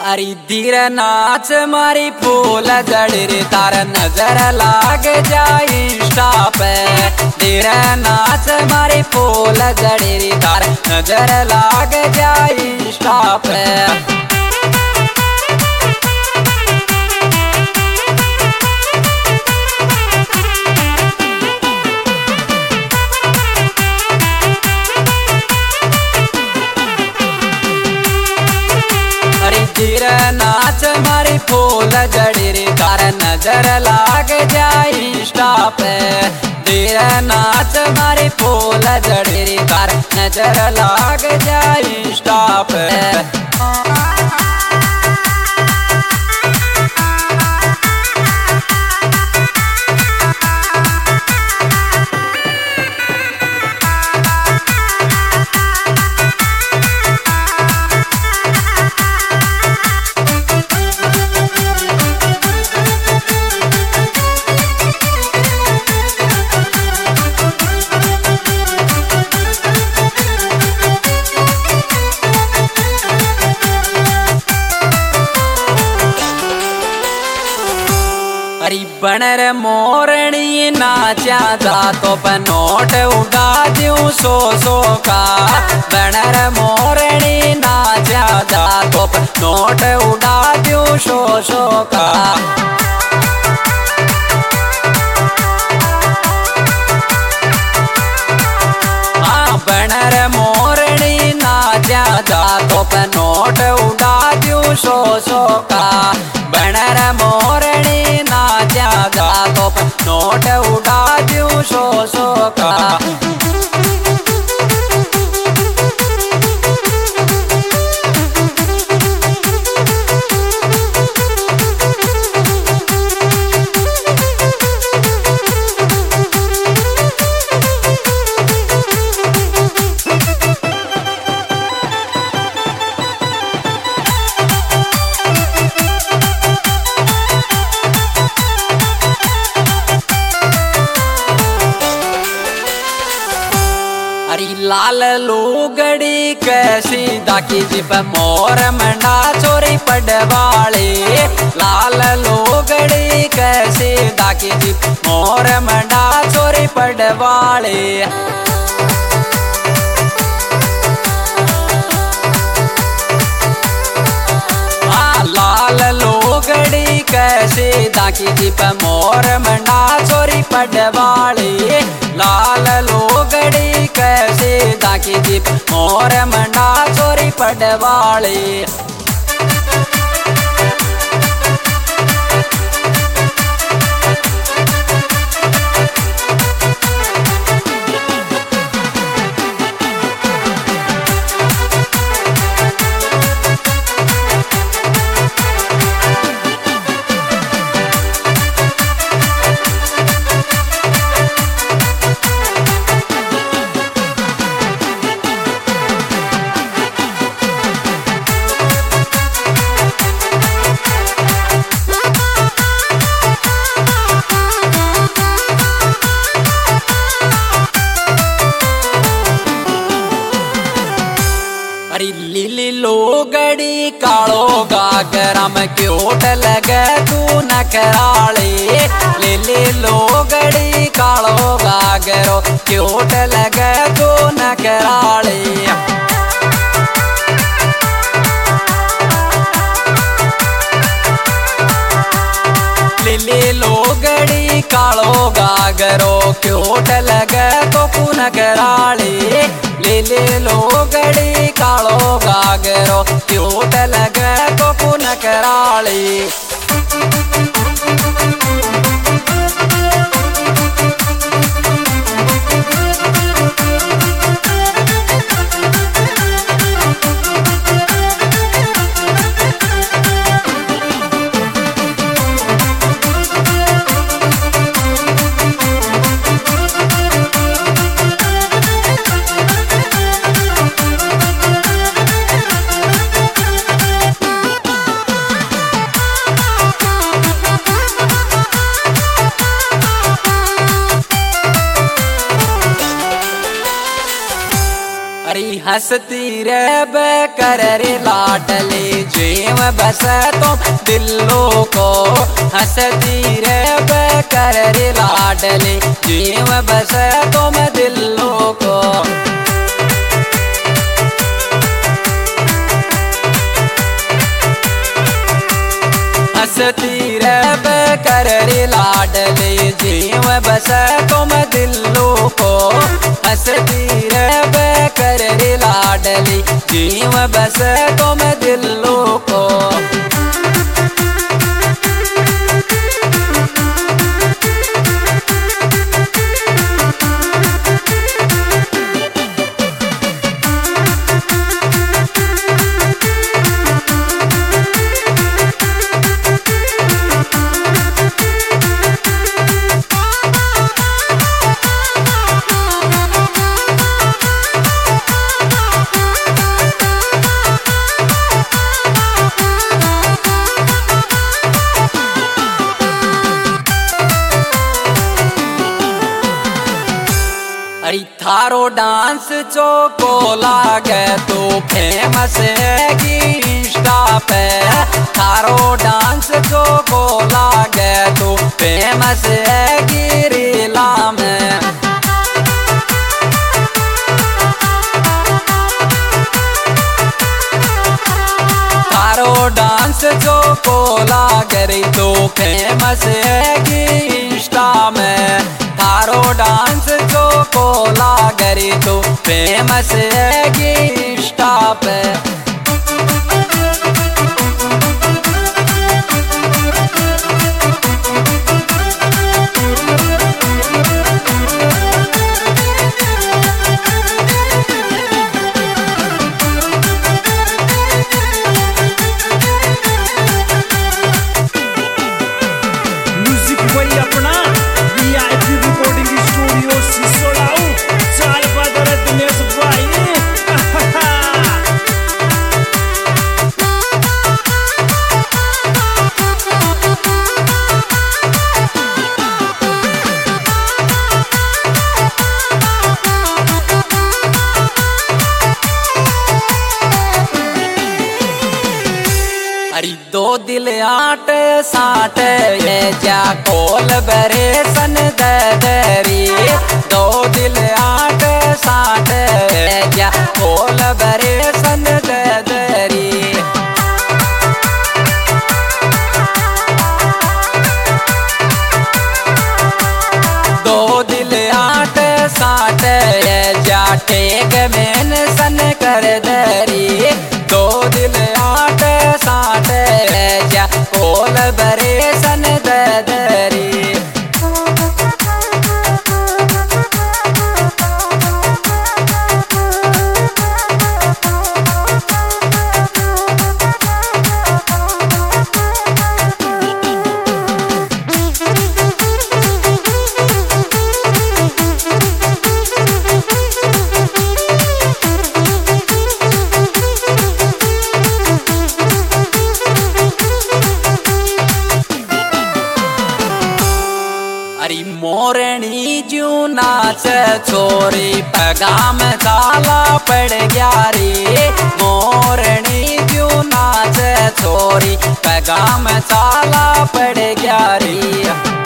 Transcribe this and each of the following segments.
अरे धीर नाच मारी फूल जड़ी रे तार नजर लाग जाए इंस्टा पे। धीर नाच मारी फूल जड़ी रे तार नजर लाग जाए इंस्टा पे। धीर नाच मारी फूल जड़ी रे तार नजर लाग जाए इंस्टा पे। धीर नाच मारी फूल जड़ी रे तार नजर लाग जाए इंस्टा पे। अरे बनर मोरनी नाचा जा तो नोट उड़ा दूं सो का। बनर मोरनी नाचा जा तो नोट उड़ा दूं सो का। बनर मोरनी नाचा जा तो नोट उड़ा दूं सो का। बनर मोरनी नाचा जा तो नोट उड़ा दूं सो का। लाल लुगड़ी कैसी दाकी जिप मोर मंडा चोरी पड़वाले। लाल लुगड़ी कैसी दाकी जिप मोर मंडा चोरी पड़वाले। लाल लुगड़ी कैसी दाकी जिप मोर मंडा चोरी पड़वाले। लाल लुगड़ी कैसे दाकी दीप मोर मंडा चोरी पड़वाले। लीली लोगड़ी कालो गागरम क्यूट लगे तू नखराले। लीली लोगड़ी कालो गागरो क्यूट लगे तू नखराले। लीली लोगड़ी कालो गागरो क्यूट लगे तो नखराले। लीली लोगड़ी कालो गागरो क्यूट लगे तो नखराले। हंसती रे बेकर रे लाडली जीव बस तुम दिलों को। हंसती रे बेकर रे लाडली जीव बस तुम दिलों को। हंसती रे बेकर रे लाडली जीव बस तुम दिलों को। हंसती रे बेकर रे लाडली जीव बस तुम दिलों को। अरे थारो डांस चोको लागे तो फेमस है इंस्टा पे। थारो डांस चोको लागे तो फेमस है रीला में। थारो डांस चोको लागे तो फेमस है इंस्टा में। थारो डांस जो कोला करी तो फेमस है इंस्टा पे। म्यूजिक वही अपना VIP रिकॉर्डिंग स्टूडियो सिसोड़ाऊ चाल बदर दिनेश भाई। अरे दो दिल आट साठ ये जा कोल बरे सन दरी। दो दिल आट साठ ये जा कोल बरे सन दरी। दो दिल आट साठ ये जा टेक मेन सन कर दरी। दो दिल आट साठ जा कोल बरे सन दरी। अरे मोरनी जू नाच छोरी पैगाम चाला पड़ गया रे। मोरनी जू नाच छोरी पैगाम चाला पड़ गया रे।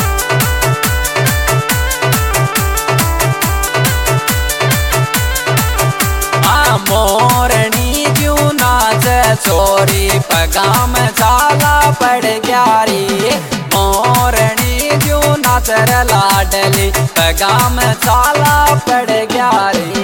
मोरनी जू नाच छोरी पैगाम चाला पड़ गया रे। मोरनी जू नाच लाडली पैगाम चाला पड़ गया रे।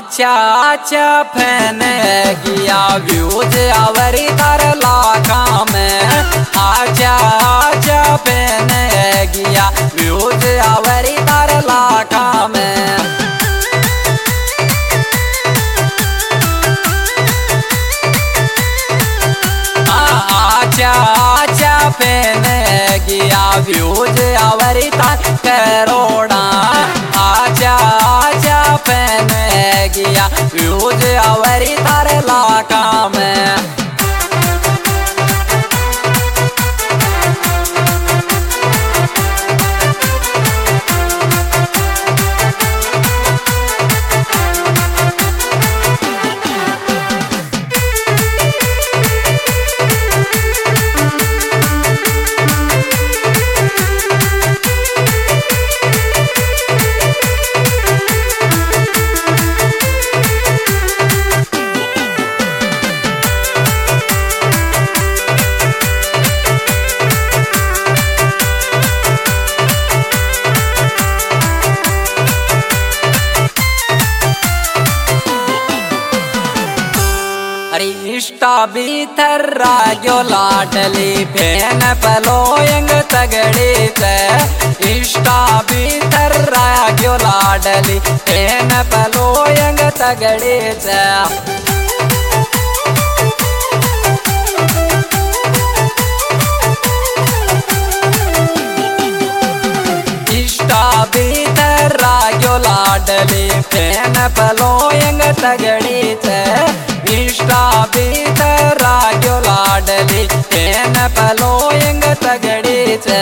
आचा आचा फैन गया व्यूज आवरी तार लाखा में आचा आचा फैन गया व्यूज आवरी तार लाखा में आचा आचा फैन गया व्यूज आवरी तार करोड़ा आचा आचा फैन गया व्यूज आवरी तार लाखा में इष्टा भीतर राजो लाडली फैन पलोयंग तगड़ी से इष्टा भीतर राजो लाडली फैन पलोयंग तगड़ी से इष्टा भीतर राजो लाडली फैन पलोयंग तगड़ी से इष्टा भीतर राजो लाडली फैन पलोयंग तगड़ी से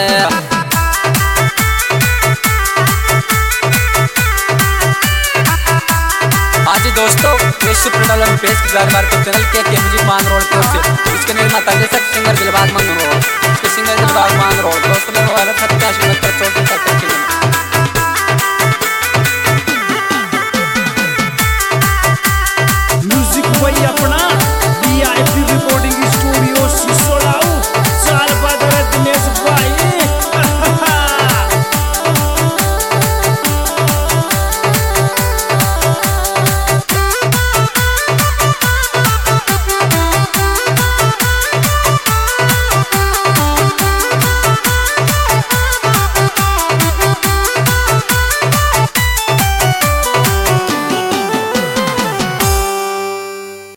आज दोस्तों पेश की बार चैनल के म्यूजिक मान रोड की ओर से इसके निर्माता सिंगर दिलबाग मान रोड इसके सिंगर दिलबाग मान रोड दोस्तों